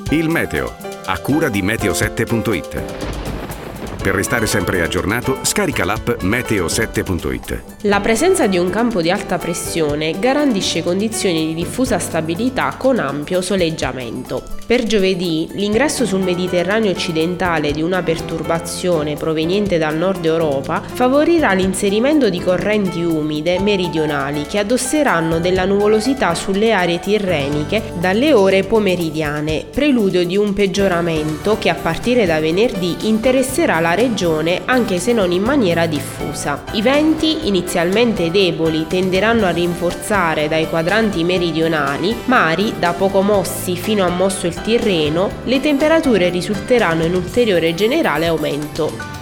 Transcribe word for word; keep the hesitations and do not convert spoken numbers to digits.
Il meteo, a cura di meteo sette punto it. Per restare sempre aggiornato, scarica l'app meteo sette punto it. La presenza di un campo di alta pressione garantisce condizioni di diffusa stabilità con ampio soleggiamento. Per giovedì, l'ingresso sul Mediterraneo occidentale di una perturbazione proveniente dal nord Europa favorirà l'inserimento di correnti umide meridionali che addosseranno della nuvolosità sulle aree tirreniche dalle ore pomeridiane, preludio di un peggioramento che a partire da venerdì interesserà la regione anche se non in maniera diffusa. I venti, inizialmente deboli, tenderanno a rinforzare dai quadranti meridionali, mari da poco mossi fino a mosso il Tirreno, le temperature risulteranno in ulteriore generale aumento.